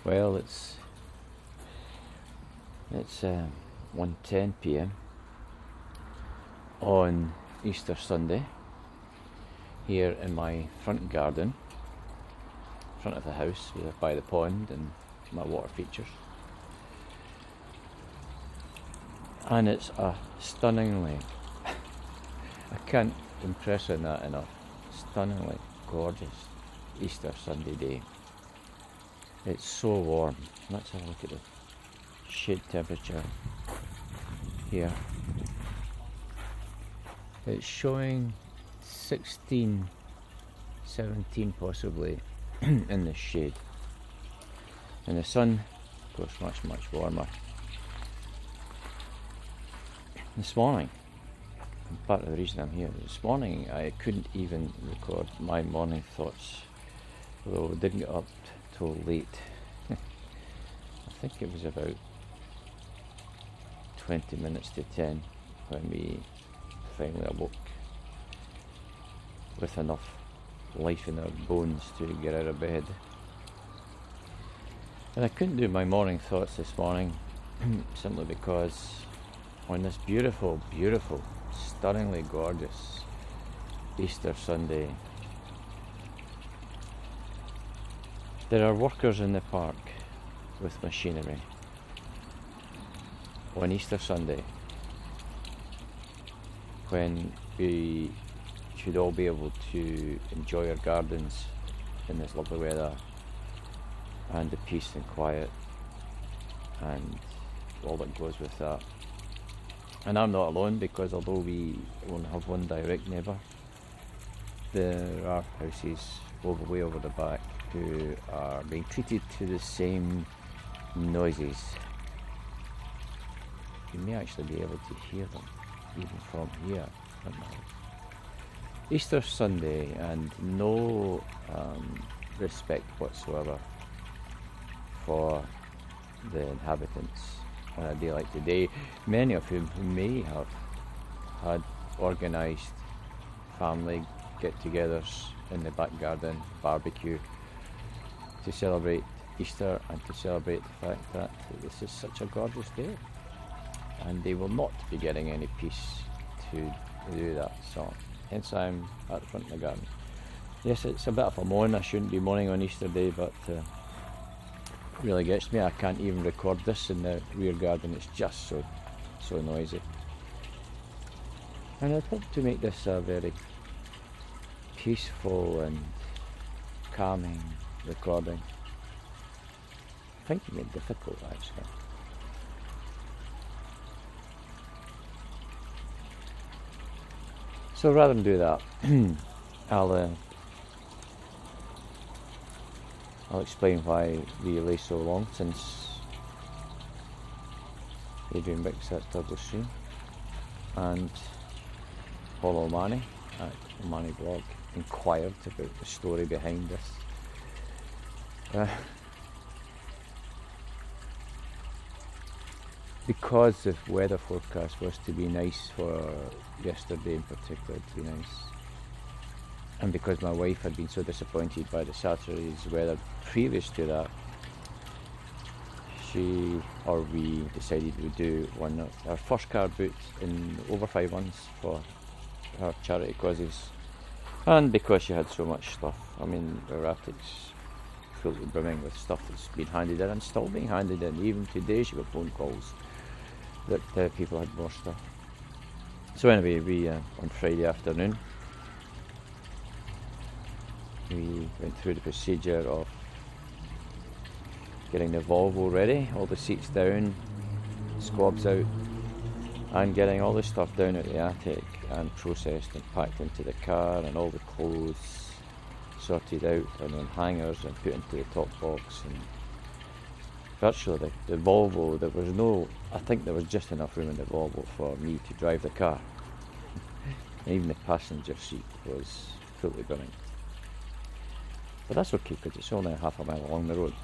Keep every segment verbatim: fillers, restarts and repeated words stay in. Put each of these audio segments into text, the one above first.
Well, it's it's uh, one ten p m on Easter Sunday here in my front garden, front of the house, by the pond and my water features. And it's a stunningly, I can't impress on that enough, stunningly gorgeous Easter Sunday day. It's so warm. Let's have a look at the shade temperature here. It's showing sixteen, seventeen possibly in the shade. And the sun, of course, much, much warmer. This morning, part of the reason I'm here, this morning I couldn't even record my morning thoughts, although I didn't get up till late. I think it was about twenty minutes to ten when we finally awoke with enough life in our bones to get out of bed. And I couldn't do my morning thoughts this morning simply because on this beautiful, beautiful, stunningly gorgeous Easter Sunday, there are workers in the park with machinery on Easter Sunday, when we should all be able to enjoy our gardens in this lovely weather and the peace and quiet and all that goes with that. And I'm not alone, because although we only have one direct neighbour, there are houses over way over the back who are being treated to the same noises. You may actually be able to hear them even from here. Easter Sunday, and no um, respect whatsoever for the inhabitants on a day like today, many of whom may have had organised family get-togethers in the back garden, barbecue, to celebrate Easter and to celebrate the fact that this is such a gorgeous day, and they will not be getting any peace to do that. So hence I'm at the front of the garden. Yes, it's a bit of a moan. I shouldn't be moaning on Easter Day, but uh, it really gets me. I can't even record this in the rear garden. It's just so so noisy. And I'd hope to make this a very peaceful and calming recording. Finding it difficult, actually. So rather than do that, I'll uh, I'll explain why we lay so long since Adrian Bix at Douglas Stream and Paul O'Mahony at O'Mahony Blog inquired about the story behind this. Uh, because the weather forecast was to be nice for yesterday in particular, to be nice, and because my wife had been so disappointed by the Saturday's weather previous to that, she or we decided we'd do one of our first card boot in over five months for her charity causes. And because she had so much stuff, I mean, our attics fully brimming with stuff that's been handed in and still being handed in. Even today she got phone calls that uh, people had more stuff. So anyway, we uh, on Friday afternoon we went through the procedure of getting the Volvo ready, all the seats down, squabs out, and getting all the stuff down at the attic and processed and packed into the car, and all the clothes sorted out and on hangers and put into the top box. And virtually the, the Volvo, there was no, I think there was just enough room in the Volvo for me to drive the car. And even the passenger seat was fully brimming. But that's okay, because it's only half a mile along the road.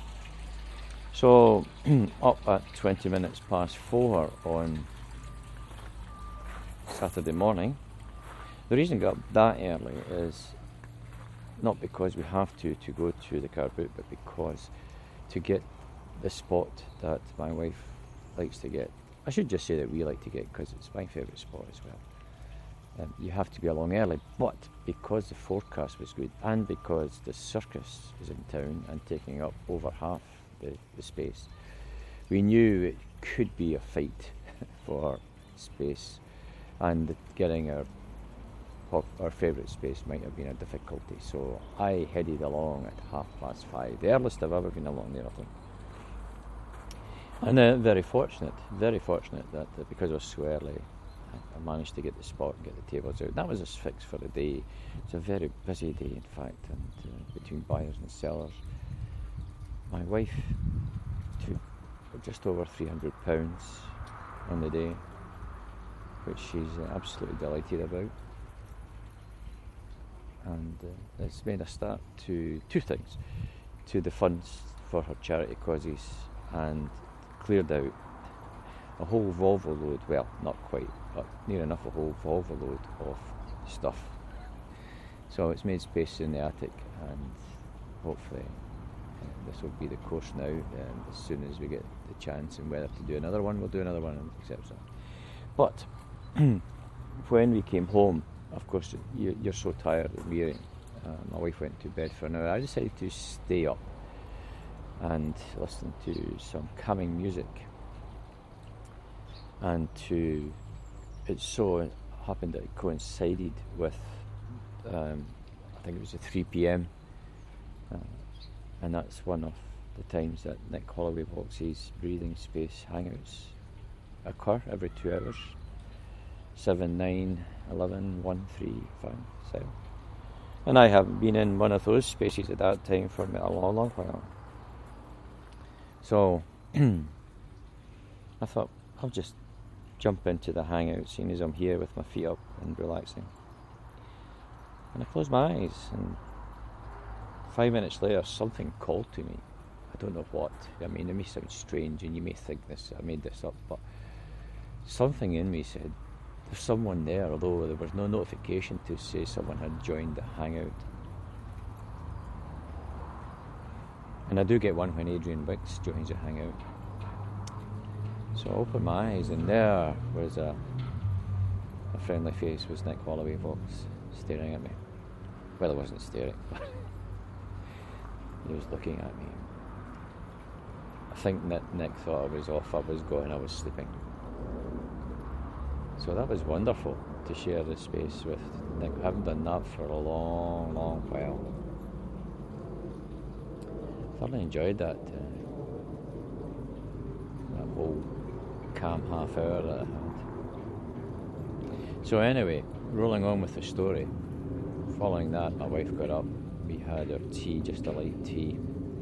So up at twenty minutes past four on Saturday morning. The reason I got up that early is not because we have to to go to the car boot, but because to get the spot that my wife likes to get. I should just say that we like to get, because it's my favourite spot as well. Um, you have to be along early, but because the forecast was good and because the circus is in town and taking up over half the, the space, we knew it could be a fight for space, and getting our our favourite space might have been a difficulty. So I headed along at half past five, the earliest I've ever been along there, I think. And uh, very fortunate, very fortunate that uh, because I was so early, I managed to get the spot and get the tables out. That was us fixed for the day. It's a very busy day, in fact, and uh, between buyers and sellers. My wife took just over three hundred pounds on the day, which she's uh, absolutely delighted about. And uh, it's made a start to two things: to the funds for her charity causes, and cleared out a whole Volvo load, well, not quite, but near enough a whole Volvo load of stuff. So it's made space in the attic, and hopefully uh, this will be the course now. Um, as soon as we get the chance and weather to do another one, we'll do another one, et cetera. But when we came home, of course, you, you're so tired and weary. Uh, my wife went to bed for an hour. I decided to stay up and listen to some calming music. And to, it so happened that it coincided with, um, I think it was a three p.m. Uh, and that's one of the times that Nick Holloway Walks' breathing space hangouts occur, every two hours. seven, nine, eleven, one, three, five, seven. And I haven't been in one of those spaces at that time for a long, long while. So I thought, I'll just jump into the hangout, seeing as I'm here with my feet up and relaxing. And I closed my eyes, and five minutes later something called to me. I don't know what. I mean, it may sound strange and you may think this, I made this up, but something in me said, there's someone there, although there was no notification to say someone had joined the hangout. And I do get one when Adrian Wicks joins the hangout. So I opened my eyes, and there was a, a friendly face, was Nick Holloway Walks, staring at me. Well, he wasn't staring, but he was looking at me. I think Nick, Nick thought I was off, I was going, I was sleeping. So that was wonderful to share the space with Nick. I haven't done that for a long, long while. Thoroughly enjoyed that, uh, that whole calm half hour that I had. So anyway, rolling on with the story. Following that, my wife got up. We had our tea, just a light tea.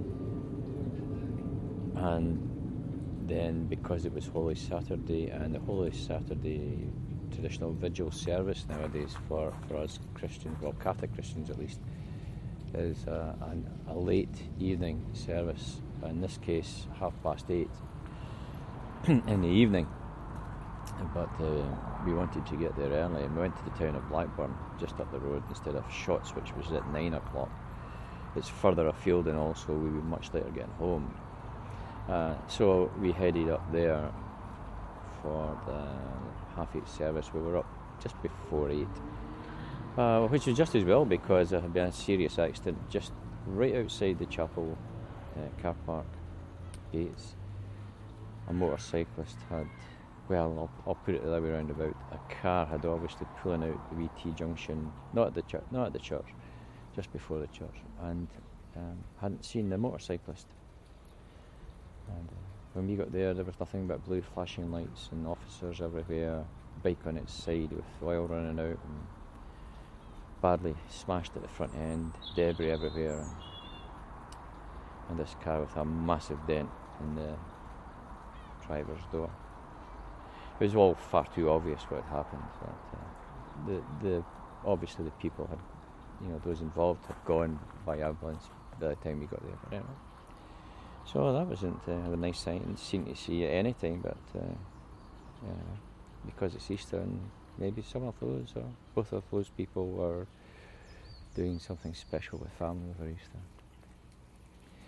And then, because it was Holy Saturday, and the Holy Saturday traditional vigil service nowadays for, for us Christians, well, Catholic Christians at least, is a, a, a late evening service. In this case, half past eight in the evening. But uh, we wanted to get there early, and we went to the town of Blackburn, just up the road, instead of Shotts, which was at nine o'clock. It's further afield, and also we were much later getting home. Uh, so we headed up there for the half eight service. We were up just before eight, uh, which was just as well, because there had been a serious accident just right outside the chapel uh, car park gates. A motorcyclist had, well, I'll, I'll put it the other way around about. A car had obviously pulling out the V T junction, not at the church, not at the church, just before the church, and um, hadn't seen the motorcyclist. And uh, when we got there, there was nothing but blue flashing lights and officers everywhere, bike on its side with oil running out, and badly smashed at the front end, debris everywhere, and, and this car with a massive dent in the driver's door. It was all far too obvious what had happened. But, uh, the the obviously the people had, you know, those involved had gone by ambulance by the time we got there. But anyway. So that wasn't uh, a nice sight and scene to see at any time, but uh, uh, because it's Easter, and maybe some of those or both of those people were doing something special with family over Easter.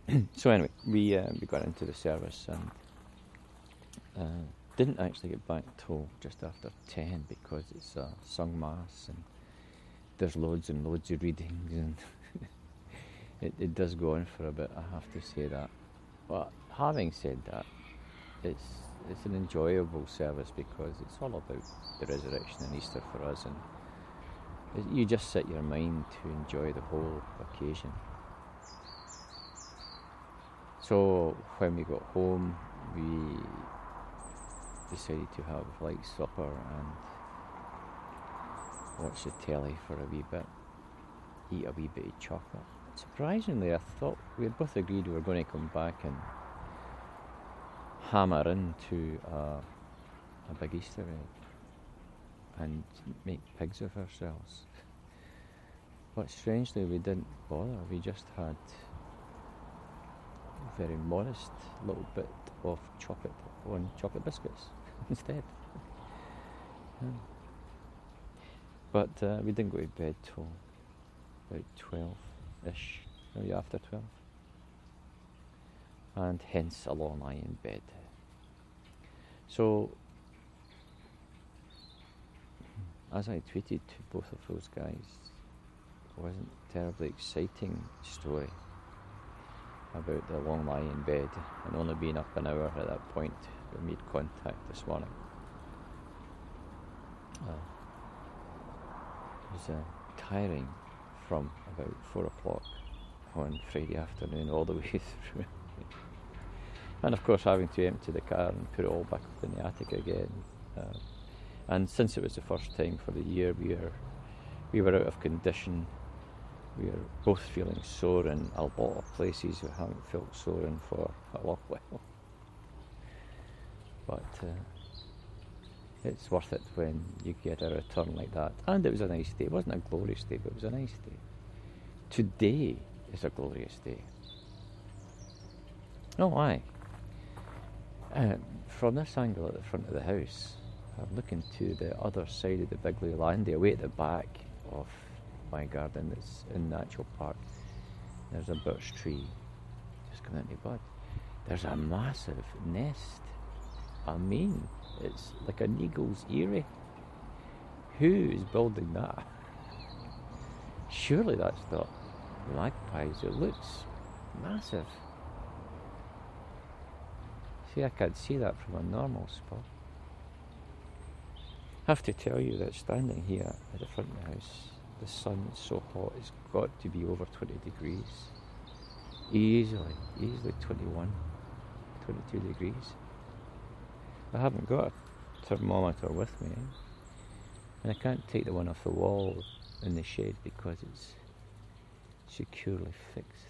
So anyway, we uh, we got into the service and uh, didn't actually get back till just after ten because it's a sung mass and there's loads and loads of readings and it, it does go on for a bit, I have to say that. But having said that, it's it's an enjoyable service because it's all about the resurrection and Easter for us, and it, you just set your mind to enjoy the whole occasion. So when we got home, we decided to have light supper and watch the telly for a wee bit, eat a wee bit of chocolate. Surprisingly, I thought we had both agreed we were going to come back and hammer into a, a big Easter egg and make pigs of ourselves. But strangely, we didn't bother. We just had a very modest little bit of chocolate on chocolate biscuits instead. Yeah. But uh, we didn't go to bed till about twelve-ish, maybe after twelve. And hence a long lie in bed. So, as I tweeted to both of those guys, it wasn't a terribly exciting story about the long lie in bed and only being up an hour at that point. We made contact this morning. Uh, it was uh, tiring from about four o'clock on Friday afternoon all the way through. And of course having to empty the car and put it all back up in the attic again. Uh, and since it was the first time for the year, we were, we were out of condition. We were both feeling sore in a lot of places we haven't felt sore in for a long while. But uh, it's worth it when you get a return like that. And it was a nice day. It wasn't a glorious day, but it was a nice day. Today is a glorious day. Oh, aye. Uh, from this angle at the front of the house, I'm looking to the other side of the Bigley Landy, away at the back of my garden that's in Natural Park. There's a birch tree just coming into bud. There's a massive nest. I mean, it's like an eagle's eyrie. Who is building that? Surely that's not magpies. It looks massive. See, I can't see that from a normal spot. I have to tell you that standing here at the front of the house, the sun is so hot, it's got to be over twenty degrees. Easily, easily twenty-one, twenty-two degrees. I haven't got a thermometer with me, and I can't take the one off the wall in the shade because it's securely fixed.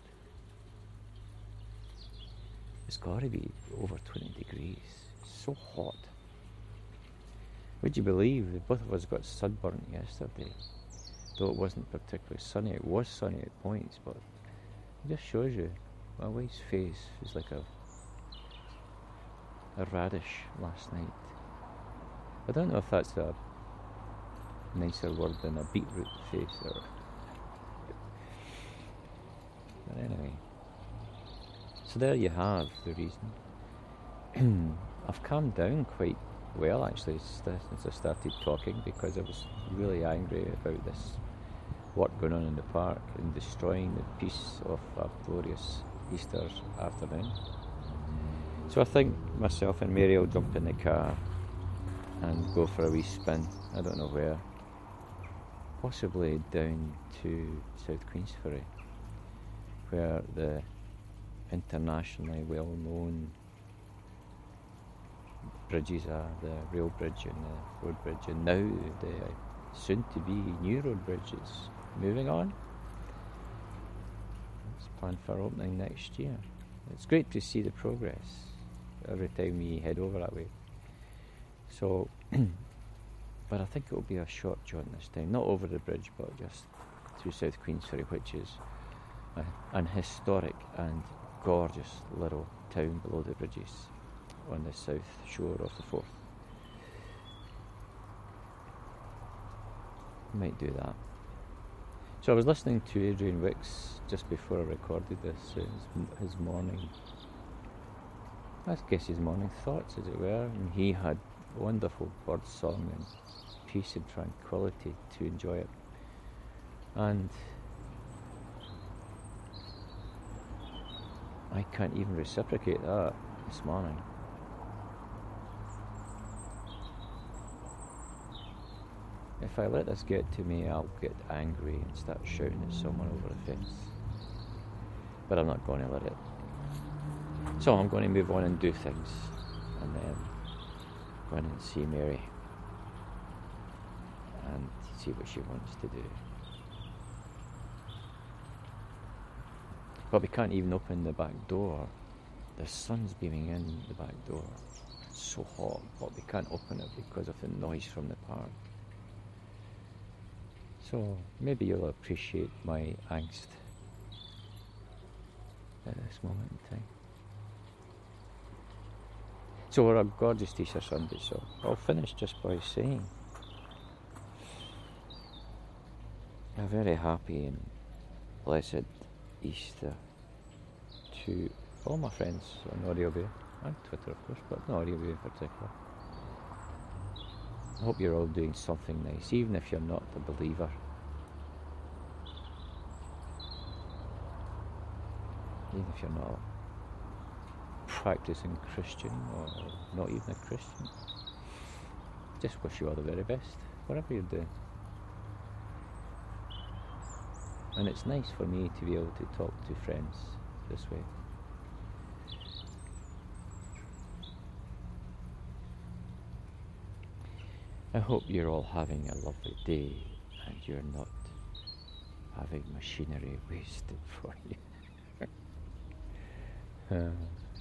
It's got to be over twenty degrees. It's so hot. Would you believe that both of us got sunburnt yesterday? Though it wasn't particularly sunny. It was sunny at points, but it just shows you my wife's face was like a a radish last night. I don't know if that's a nicer word than a beetroot face or... But anyway. So there you have the reason. I've calmed down quite well actually since I started talking, because I was really angry about this work going on in the park and destroying the peace of a glorious Easter afternoon. So I think myself and Mary will jump in the car and go for a wee spin. I don't know where. Possibly down to South Queensferry, where the internationally well-known bridges are, the rail bridge and the road bridge, and now the soon-to-be new road bridge is moving on. It's planned for opening next year. It's great to see the progress every time we head over that way. So, but I think it will be a short jaunt this time, not over the bridge, but just through South Queensferry, which is a, an historic and gorgeous little town below the bridges on the south shore of the Forth. Might do that. So I was listening to Adrian Wicks just before I recorded this, his, his morning, I guess his morning thoughts, as it were, and he had wonderful bird song and peace and tranquility to enjoy it. And I can't even reciprocate that this morning. If I let this get to me, I'll get angry and start shouting at someone over a fence. But I'm not going to let it. So I'm going to move on and do things. And then go in and see Mary. And see what she wants to do. But we can't even open the back door. The sun's beaming in the back door. It's so hot, but we can't open it because of the noise from the park. So maybe you'll appreciate my angst at this moment in time. So we're a gorgeous Easter Sunday, so I'll finish just by saying a very happy and blessed Easter to all my friends on Audio Bay and Twitter, of course, but on Audio Bay in particular. I hope you're all doing something nice, even if you're not a believer. Even if you're not a practicing Christian or not even a Christian. Just wish you all the very best, whatever you're doing. And it's nice for me to be able to talk to friends this way. I hope you're all having a lovely day and you're not having machinery wasted for you. uh,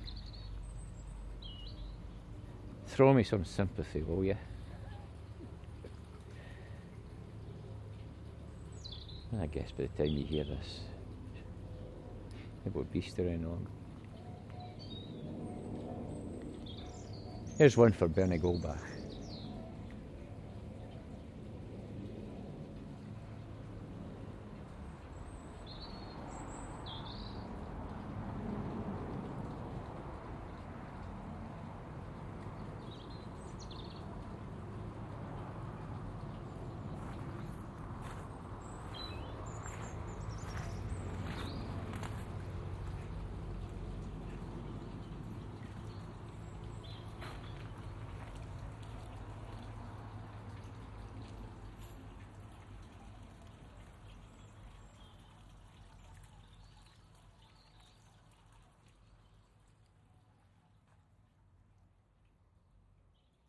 throw me some sympathy, will you? I guess by the time you hear this, it won't be Easter any longer. Here's one for Bernie Goldbach.